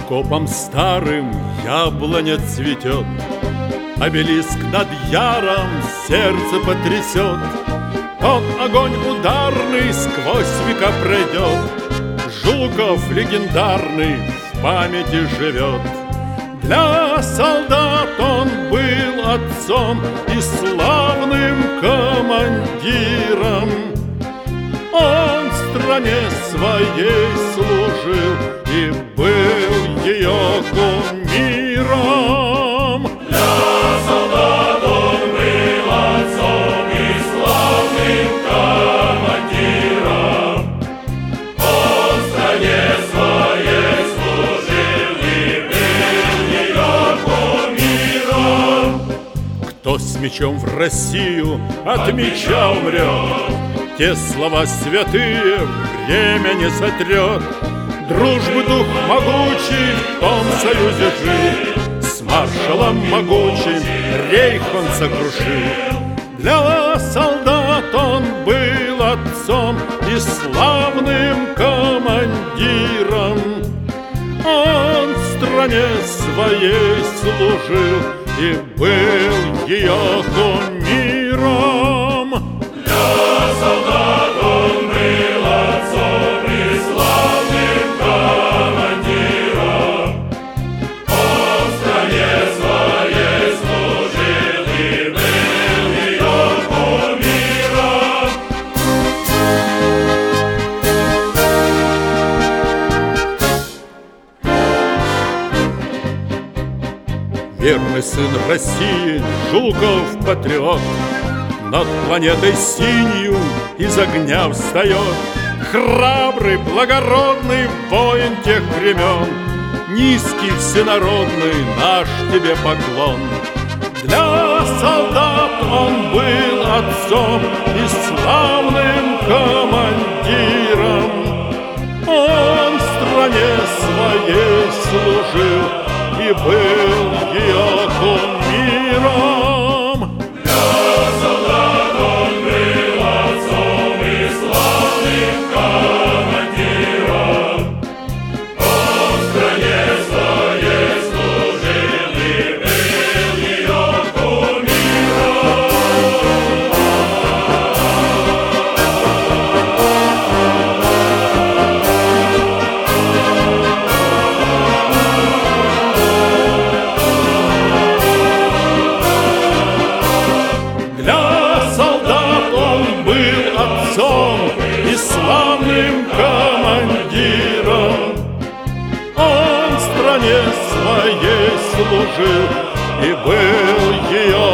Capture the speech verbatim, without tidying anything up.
окопом старым яблоня цветет, обелиск над яром сердце потрясет. Тот огонь ударный сквозь века пройдет, Жуков легендарный в памяти живет. Для солдат он был отцом и славным командиром. Он стране своей служил и был ее кумиром. Для солдат он был отцом и славным командиром. Он стране своей служил и был ее кумиром. Кто с мечом в Россию от меча умрет, те слова святые время не сотрет. Дружбы дух могучий в том союзе жил, с маршалом могучим рейх он сокрушил. Для солдат он был отцом и славным командиром. Он стране своей служил и был ее кумиром. Солдат он был отцом и славным командиром. Он стране своей служил и был ее кумиром. Верный сын России, Жуков патриот, над планетой синью из огня встает. Храбрый, благородный воин тех времен, низкий, всенародный наш тебе поклон. Для солдат он был отцом и славным командиром. Он стране своей служил и был ее кумиром. И славным командиром. Он стране своей служил и был ее